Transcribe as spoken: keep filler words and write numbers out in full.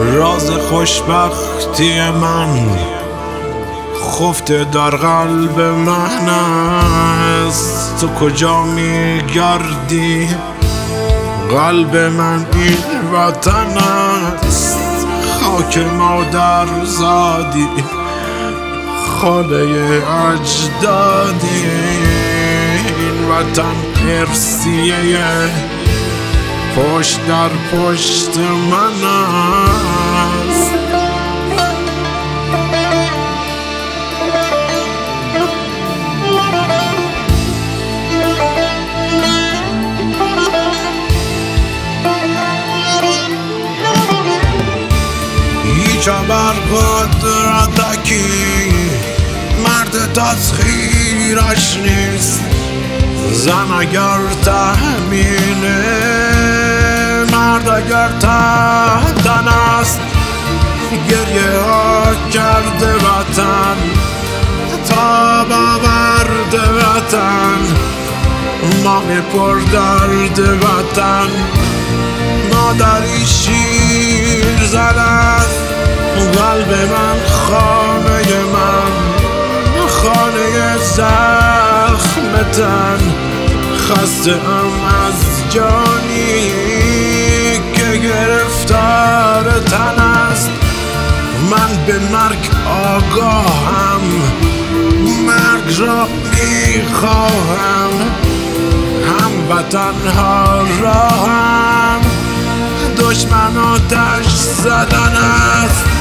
راز خوشبختی من خفته در قلب من است. تو کجا میگردی؟ قلب من این وطن است. خاک مادر زادی، خانه اجدادی. این وطن ارثیه پشت در پشت من است. هیچ بر قدرتکی مرد تسخیرش نیست. زن اگر تحمیله، مرد اگر تحتن است. گریه ها کرده وطن، تا باورد وطن. مامی پر درد وطن، مادری شیر زد. قلب من خانه من، خانه زخم تن. خسته ام از جانی که گرفتار تن است. من به مرگ آگاهم، مرگ را میخواهم. هم وطن ها را هم دشمن آتش زدن است.